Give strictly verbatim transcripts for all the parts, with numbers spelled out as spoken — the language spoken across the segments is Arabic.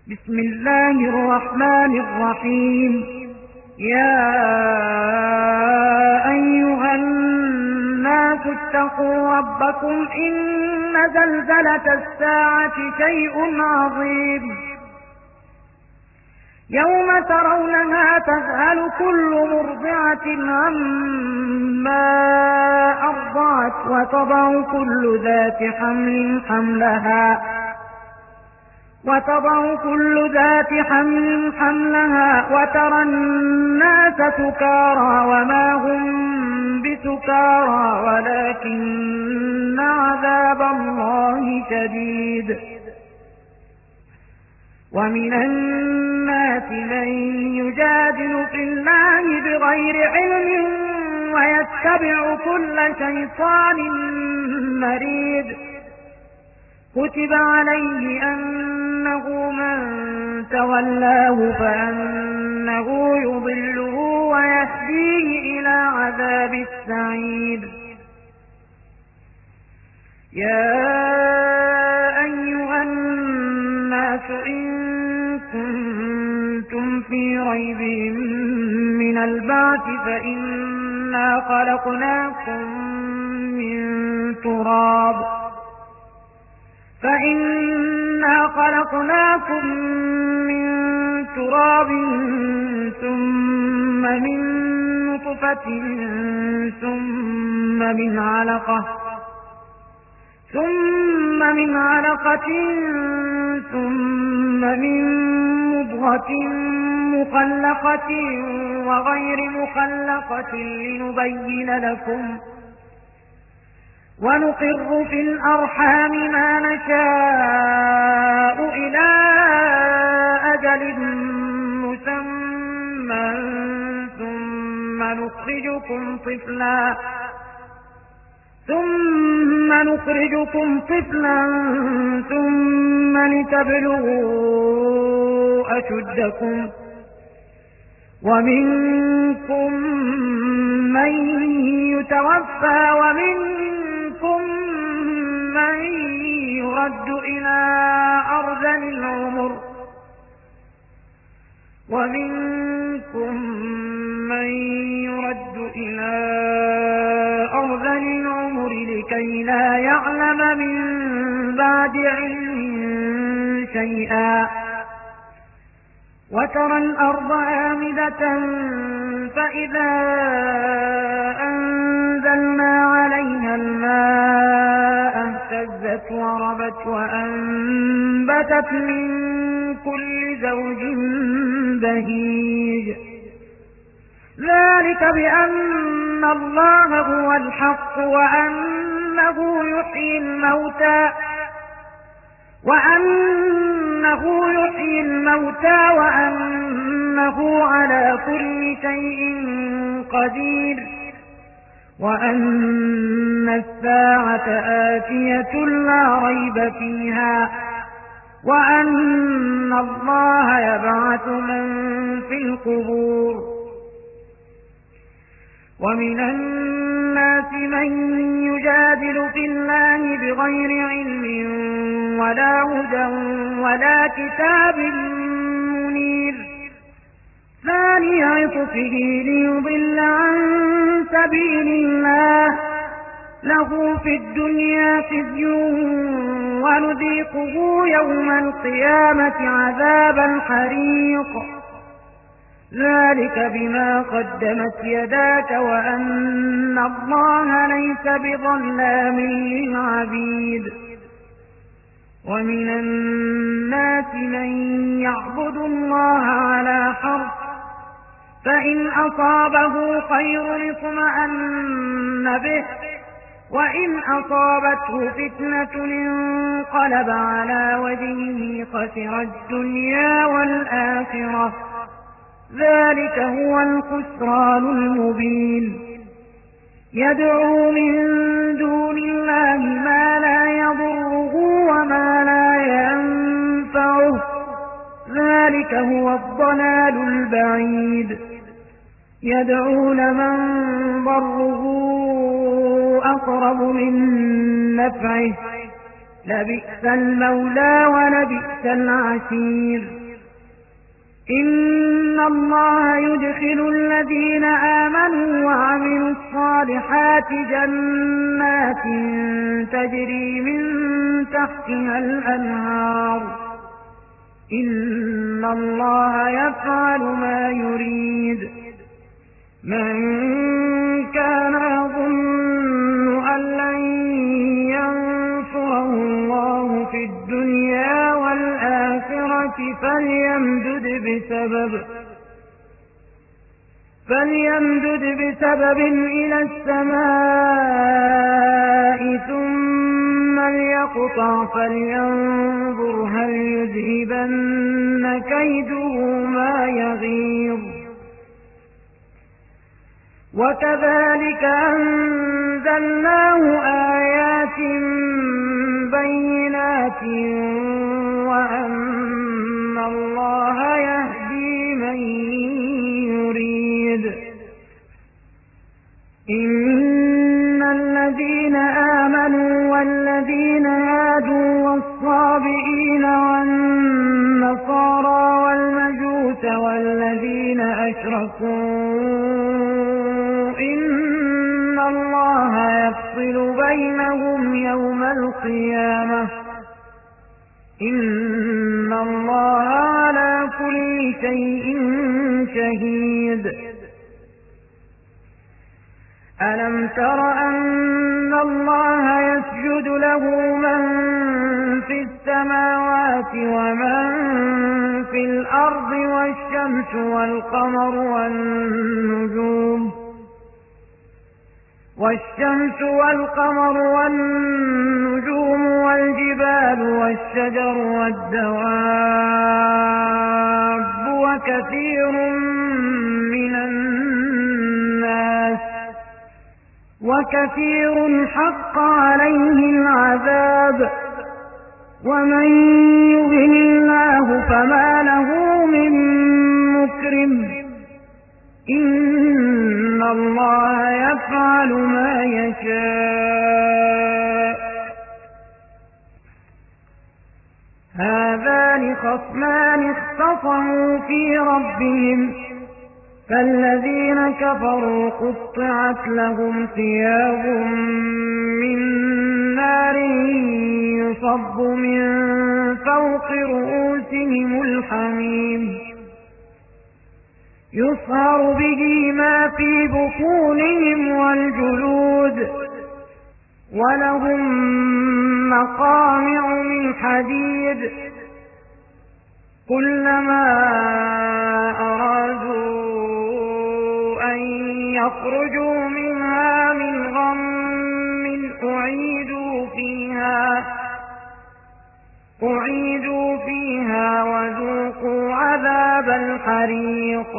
بسم الله الرحمن الرحيم. يا أيها الناس اتقوا ربكم إن زلزلة الساعة شيء عظيم يوم ترونها تذهل كل مرضعة عما أرضعت وتضع كل ذات حمل حملها وتضع كل ذات حمل حملها وترى الناس سكارى وما هم بسكارى ولكن عذاب الله شديد. ومن الناس من يجادل في الله بغير علم ويتبع كل شيطان مريد. كتب عليه أنه من تولاه فأنه يضله ويهديه إلى عذاب السعير. يا أيها الناس إن كنتم في ريب من البعث فإنا خلقناكم من تراب فإنا خلقناكم من تراب ثم من نطفة ثم من علقة ثم من علقة ثم من مضغة مخلقة وغير مخلقة لنبين لكم ونقر في الأرحام ما نشاء إلى أجل مسمى ثم نخرجكم طفلا ثم نخرجكم طفلا ثم لتبلغوا أشدكم ومنكم من يتوفى ومنكم من يرد إلى أرذل العمر ومنكم من يرد إلى أرذل العمر لكي لا يعلم من بعد علم شيئا. وترى الأرض آمدة فإذا أنزلنا عليها الماء اهتزت وربت وأنبتت من كل زوج بهيج. ذلك بأن الله هو الحق وأنه يحيي الموتى وأنه يحيي الموتى وأنه على كل شيء قدير وأن الساعة آتية لا ريب فيها وأن الله يبعث من في القبور. ومن الناس من يجادل في الله بغير علم ولا هدى ولا كتاب منير. ثاني عطفه ليضل عن سبيل الله له في الدنيا خزي ونذيقه يوم القيامة عذاب الحريق. ذلك بما قدمت يداك وأن الله ليس بظلام للعبيد. ومن الناس من يعبد الله على حرف فإن أصابه خير اطمأن به وإن أصابته فتنة انقلب على وجهه خسر الدنيا والآخرة. ذلك هو الخسران المبين. يدعو من دون الله ما لا يضره وما لا ينفعه. ذلك هو الضلال البعيد. يدعو لمن ضره أقرب من نفعه لبئس المولى ولبئس العشير. إن الله يدخل الذين آمنوا وعملوا الصالحات جنات تجري من تحتها الأنهار. إن الله يفعل ما يريد. من كان يظن أن لن ينصره الله في الدنيا والآخرة فليمدد بسبب فليمدد بسبب إلى السماء ثم ليقطع فلينظر هل يذهبن كيده ما يغيظ. وكذلك أنزلناه آيات بينات وأن الله يهدي من يريد. إن الذين آمنوا والذين هادوا والصابئين والنصارى والمجوس والذين أشركوا إن الله يفصل بينهم يوم القيامة. إن الله على كل شيء شهيد. ألم تر أن الله يسجد له من في السماوات ومن في الأرض والشمس والقمر والنجوم والشمس والقمر والنجوم والجبال والشجر والدواب وكثير من الناس وكثير حق عليه العذاب ومن يهن الله فما له من مكرم. إن الله يفعل ما يشاء. هذان خصمان اختصموا في ربهم فالذين كفروا قطعت لهم ثياب من نار يصب من فوق رؤوسهم الحميم يصهر به ما في بطونهم والجلود ولهم مقامع من حديد كلما أرادوا أن يخرجوا منها من غم أعيدوا فيها أعيدوا فيها وذوقوا عذاب الحريق.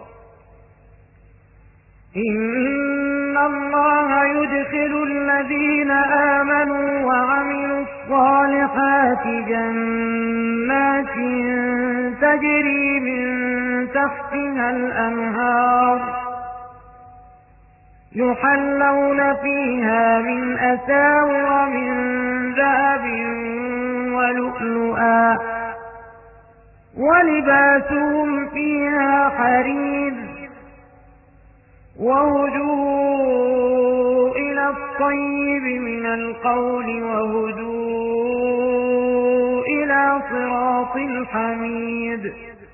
إن الله يدخل الذين آمنوا وعملوا الصالحات جنات تجري من تحتها الأنهار يحلون فيها من أساور من ذهب ولؤلؤا ولباسهم فيها حرير وهدوا إلى الطيب من القول وهدوا إلى صراط الحميد.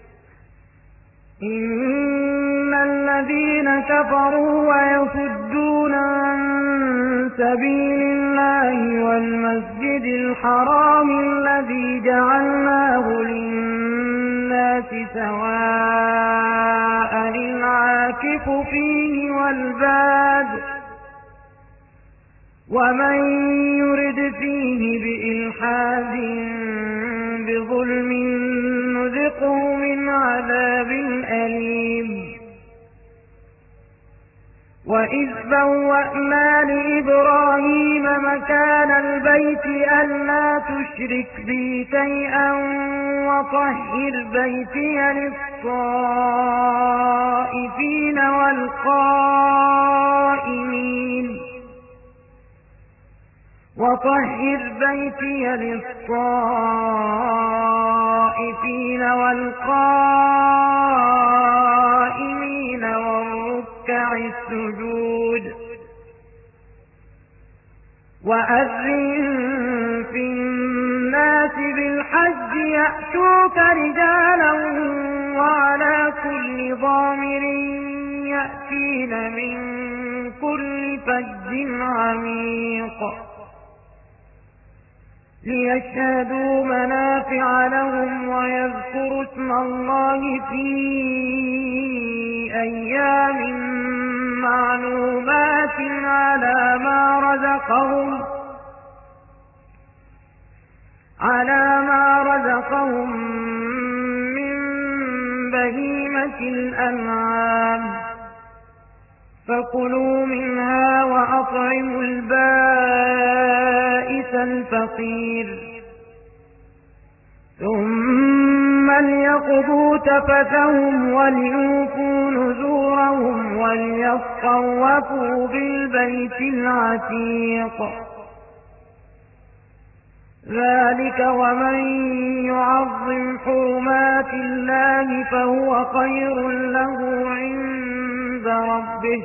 إن الذين كفروا ويصدون عن سبيل الله والمسجد الحرام الذي جعلناه للناس سواء العاكف فيه والباد ومن يرد فيه بإلحاد بظلم نذقه من عذاب أليم. وإذ بوأنا لإبراهيم مكان البيت ألا تشرك بي شيئا وطهر بيتي للطائفين والقائمين وطهر بيتي للطائفين والقائمين والركع السجود وأذن في الناس بالحج يأتوك رجالا وعلى كل ضامر يأتين من كل فج عميق ليشهدوا منافع لهم ويذكروا اسم الله في أيام معلومات على ما رزقهم على ما رزقهم من بهيمة الأنعام فكلوا منها وأطعموا البائس الفقير ثم ليقضوا تفثهم وليوفوا نذورهم وليطوفوا بالبيت العتيق ذلك ومن يعظم حرمات الله فهو خير له عند ربه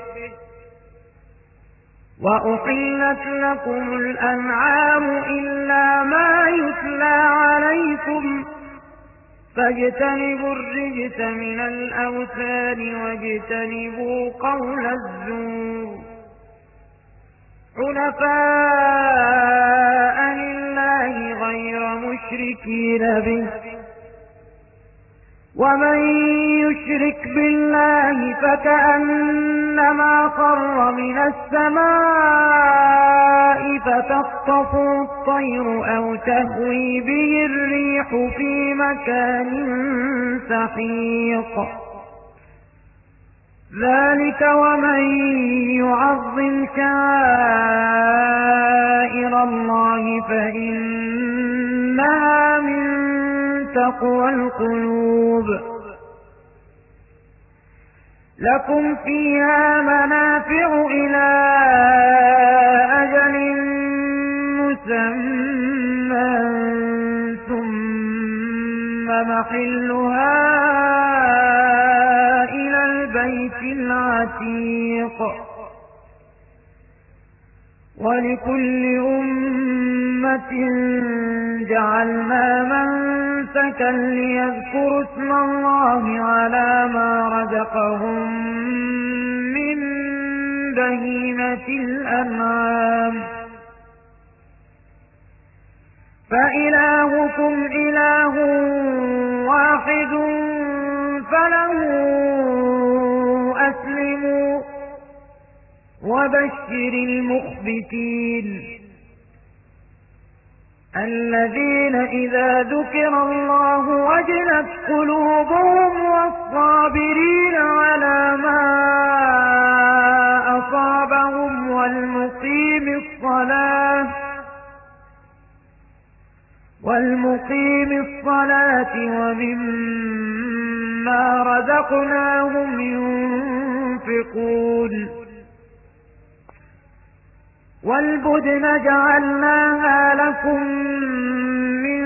وأحلت لكم الأنعام إلا ما يتلى عليكم فاجتنبوا الرجس من الأوثان واجتنبوا قول الزور حنفاء لله غير مشركين به ومن يشرك بالله فكأنما خر من السماء فتخطفه الطير أو تهوي به الريح في مكان سحيق ذلك ومن يعظم شعائر الله فإنها من تقوى القلوب لكم فيها منافع إلى أجل مسمى ثم محلها إلى البيت العتيق ولكل أمة جعلنا منسكا ليذكروا اسم الله على ما رزقهم من بهيمة الأنعام فإلهكم إله واحد فله أسلموا وبشر المخبتين الذين إذا ذكر الله وجلت قلوبهم والصابرين على ما أصابهم والمقيم الصلاة والمقيم الصلاة ومما رزقناهم ينفقون والبدن جعلناها لكم من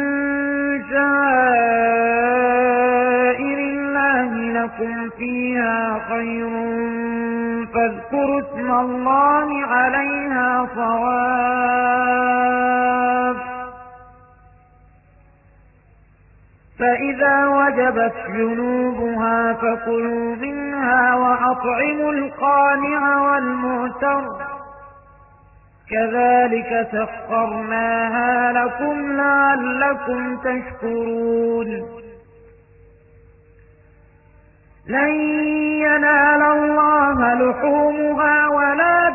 شعائر الله لكم فيها خير فاذكروا اسم الله عليها صواف فإذا وجبت جنوبها فكلوا منها وأطعموا القانع والمعتر كذلك سخرناها لكم لعلكم تشكرون لن ينال الله لحومها ولا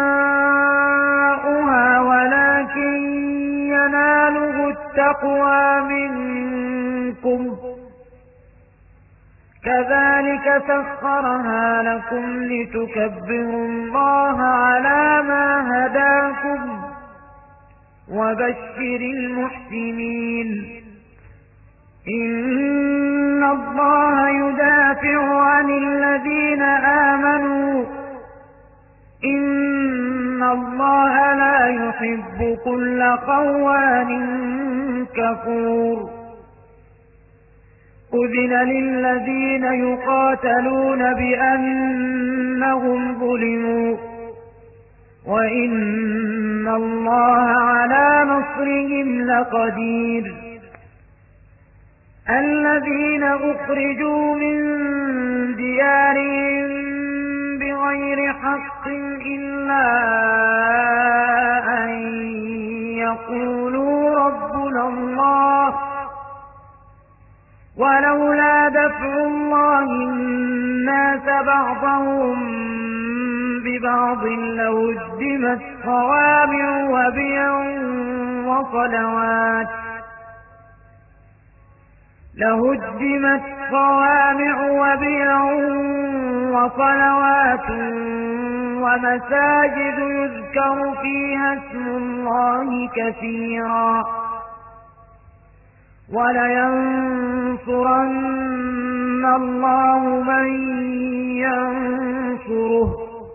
دماؤها ولكن يناله التقوى منكم كذلك سخرها لكم لتكبروا الله على ما هداكم وبشر المحسنين إن الله يدافع عن الذين آمنوا إن الله لا يحب كل خوان كفور أذن للذين يقاتلون بأنهم ظلموا وإن الله على نصرهم لقدير الذين أخرجوا من ديارهم بغير حق إلا أن يقولوا ربنا الله ولولا دفع الله الناس بعضهم ببعض لهدمت صوامع وبيع وصلوات لهدمت صوامع وبيع وصلوات ومساجد يذكر فيها اسم الله كثيرا ولينصرن الله من ينصره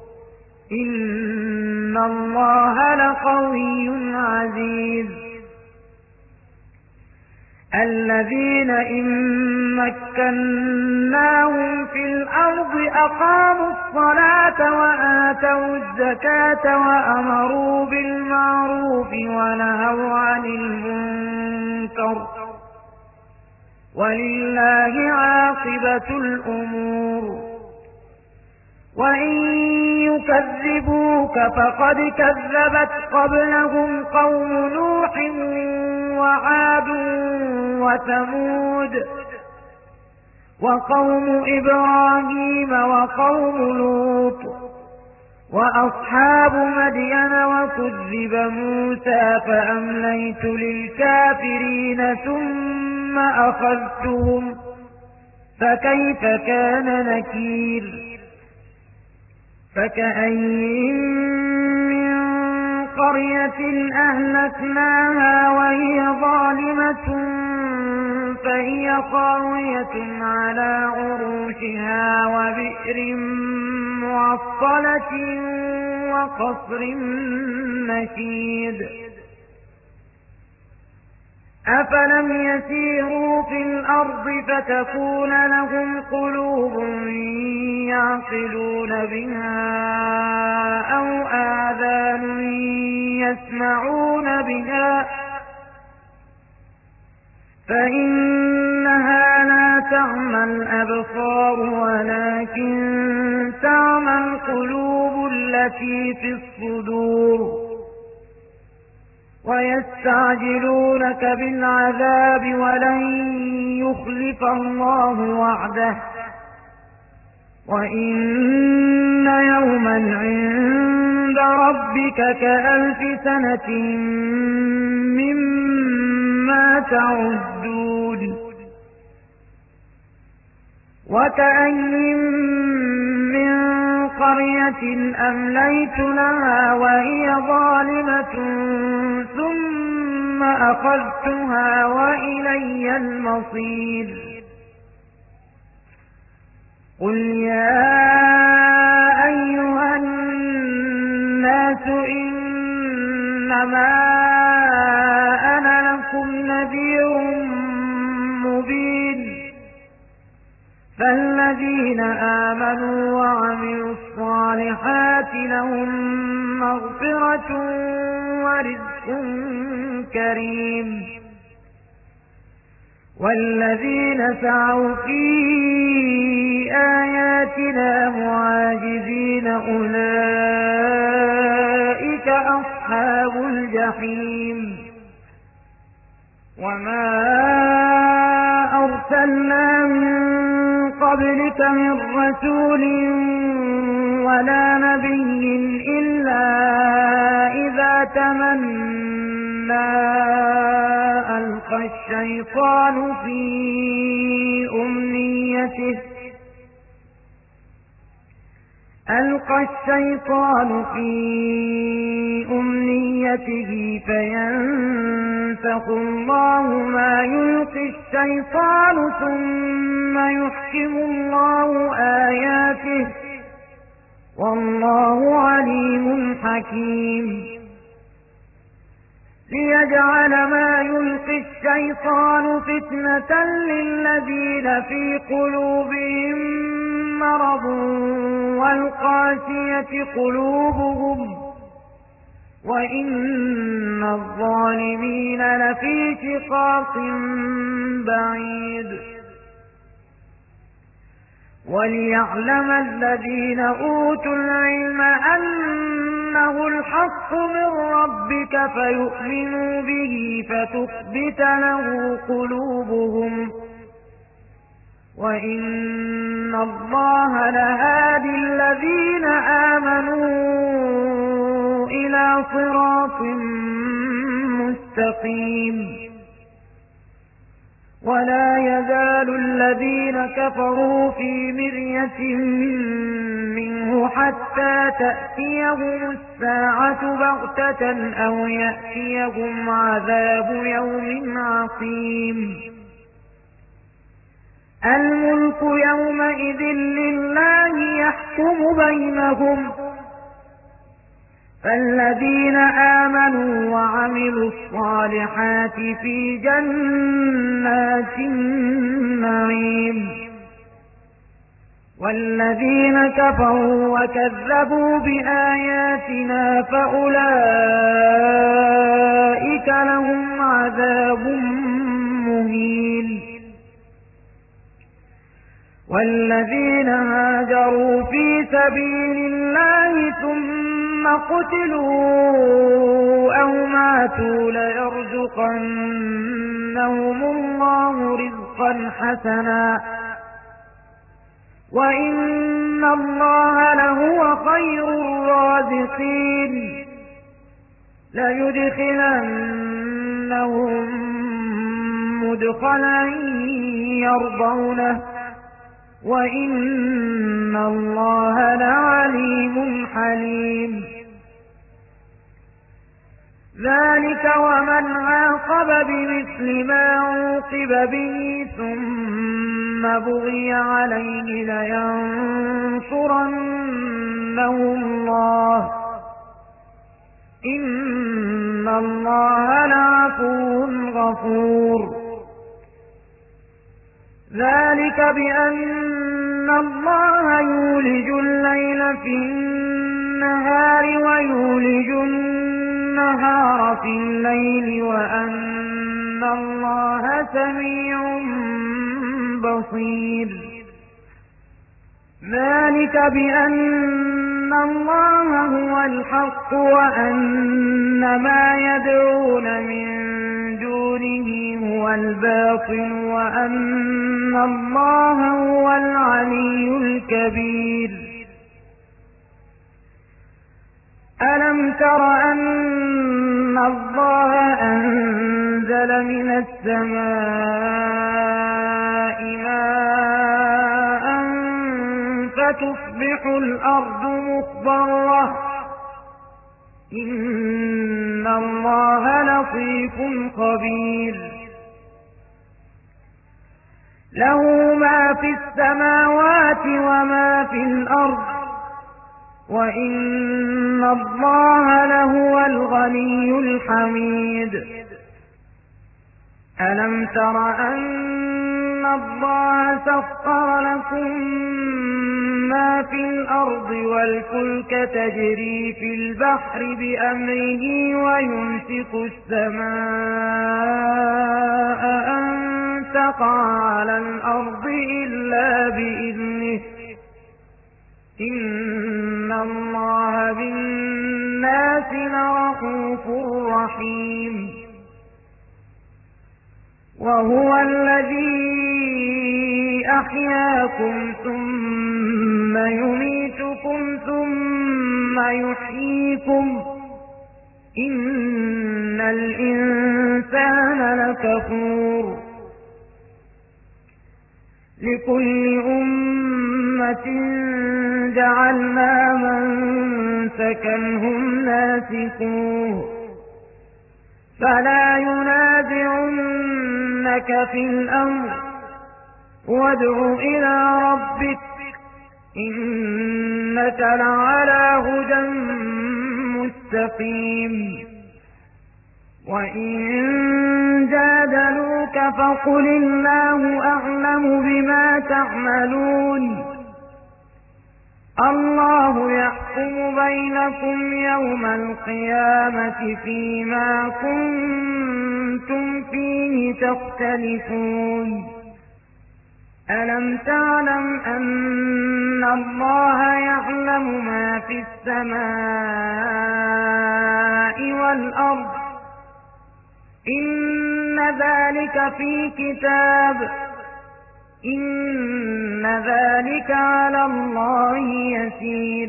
إن الله لقوي عزيز الذين إن مكناهم في الأرض أقاموا الصلاة وآتوا الزكاة وأمروا بالمعروف ونهوا عن المنكر ولله عاقبة الأمور وإن يكذبوك فقد كذبت قبلهم قوم نوح وعاد وثمود وقوم إبراهيم وقوم لوط وأصحاب مدين وكذب موسى فأمليت للكافرين ثم أخذتهم فكيف كان نكير فكأين من قرية أهلكناها وهي ظالمة فهي خاوية على عروشها وبئر معطلة وقصر مشيد أفلم يسيروا في الأرض فتكون لهم قلوب يعقلون بها أو آذان يسمعون بها فإنها لا تعمى الأبصار ولكن تعمى القلوب التي في الصدور ويستعجلونك بالعذاب ولن يخلف الله وعده وإن يوما عند ربك كألف سنة مما تعدون وكأين من قرية أمليت لها وهي ظالمة ثم أخذتها وإلي المصير قل يا أيها الناس إنما أنا لكم نذير مبين فالذين آمنوا وعملوا الصالحات لهم مغفرة ورزق كريم والذين سعوا في آياتنا معاجزين أولئك أصحاب الجحيم وما أرسلنا من قبلك من رسول ولا نبي إلا إذا تمنى ألقى الشيطان في أمنيته ألقى الشيطان في أمنيته فينسخ الله ما يلقي الشيطان ثم يحكم الله آياته والله عليم حكيم ليجعل ما يلقي الشيطان فتنة للذين في قلوبهم مرض والقاسية قلوبهم وإن الظالمين لفي شقاق بعيد وليعلم الذين أوتوا العلم أنه الحق من ربك فيؤمنوا به فتخبت له قلوبهم وإن الله لهادي الذين آمنوا إلى صراط مستقيم ولا يزال الذين كفروا في مرية منه حتى تأتيهم الساعة بغتة أو يأتيهم عذاب يوم عقيم الملك يومئذ لله يحكم بينهم فالذين آمنوا وعملوا الصالحات في جنات النعيم والذين كفروا وكذبوا بآياتنا فأولئك لهم عذاب مهين والذين هاجروا في سبيل الله ثم قتلوا أو ماتوا ليرزقنهم الله رزقا حسنا وإن الله لهو خير الرازقين ليدخلنهم مدخلا يرضونه وإن الله لعليم حليم ذلك ومن عاقب بمثل ما عوقب به ثم بغي عليه لينصرنه الله إن الله لعفو غفور ذلك بأن الله يولج الليل في النهار ويولج النهار في الليل وأن الله سميع بصير ذلك بأن الله هو الحق وأن ما يدعون من دونه هو الباطل وأن الله هو العلي الكبير ألم تر أن الله أنزل من السماء ماء فتصبح الأرض مخضرة إن الله لطيف خبير له ما في السماوات وما في الأرض وإن الله لهو الغني الحميد ألم تر أن الله سخر لكم ما في الأرض والفلك تجري في البحر بأمره ويمسك السماء أن تقع على الأرض إلا بإذنه إن الله بالناس لرءوف رحيم وهو الذي أحياكم ثم يميتكم ثم يحييكم إن الإنسان لكفور لكل أمة جعلنا منسكا هم ناسكوه فلا ينازعنك في الأمر وادع إلى ربك إنك لعلى هدى مستقيم. وإن جادلوك فقل الله أعلم بما تعملون الله يحكم بينكم يوم القيامة فيما كنتم فيه تختلفون ألم تعلم أن الله يعلم ما في السماء والأرض إن ذلك في كتاب إن ذلك على الله يسير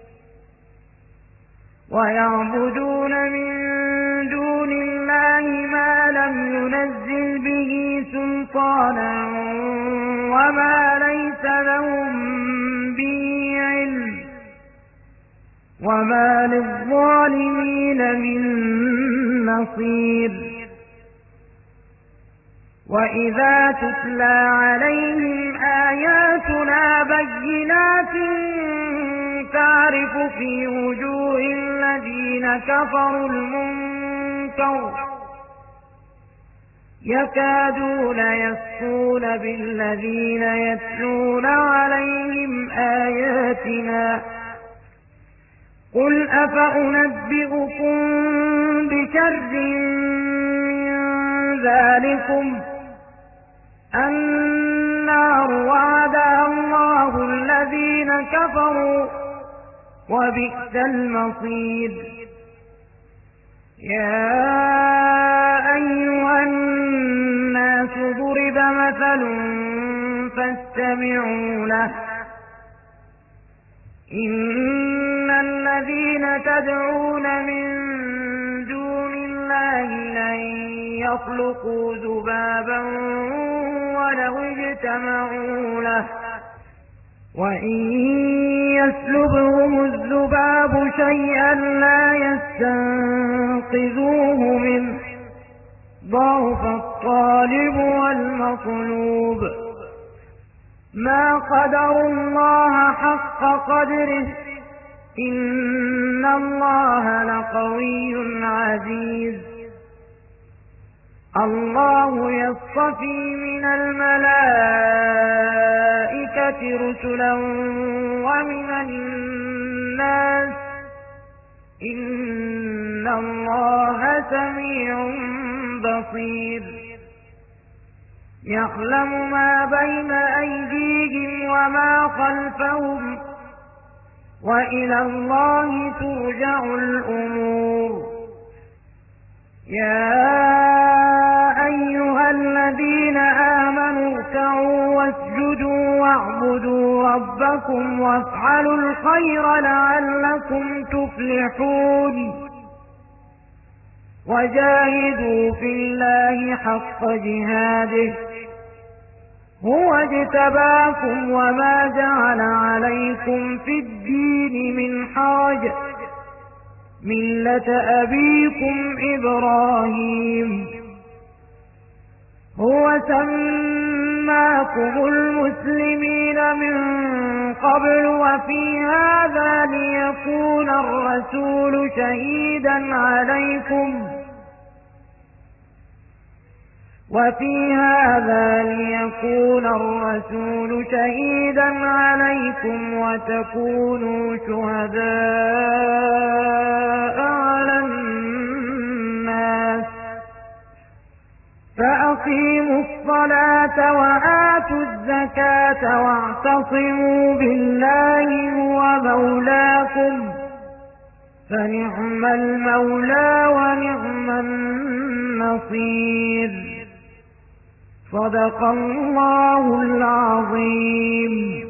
ويعبدون من دون الله ما لم ينزل به سلطانا وما ليس لهم به علم وما للظالمين من نصير وإذا تتلى عليهم آياتنا بينات تعرف في وجوه الذين كفروا المنكر يكادون يسطون بالذين يتلون عليهم آياتنا قل أفأنبئكم بشر من ذلكم النار وعدها الله الذين كفروا وبئس المصير. يا أيها الناس ضرب مثل فاستمعوا له إن الذين تدعون من دون الله لن يخلقوا ذبابا ولو اجتمعوا له وإن يسلبهم الذباب شيئا لا يستنقذوه منه ضعف الطالب والمطلوب ما قدروا الله حق قدره إن الله لقوي عزيز. الله يصطفي من الملائكة رسلا ومن الناس إن الله سميع بصير يعلم ما بين أيديهم وما خلفهم وإلى الله ترجع الأمور. يا أيها الذين آمنوا اركعوا واسجدوا واعبدوا ربكم وافعلوا الخير لعلكم تفلحون وجاهدوا في الله حق جهاده هو اجتباكم وما جعل عليكم في الدين من حرج ملة أبيكم إبراهيم هو سماكم المسلمين من قبل وفي هذا ليكون الرسول شهيدا عليكم وفي هذا ليكون الرسول شهيدا عليكم وتكونوا شهداء على الناس فأقيموا الصلاة وآتوا الزكاة واعتصموا بالله هو مولاكم فنعم المولى ونعم النصير. صدق الله العظيم.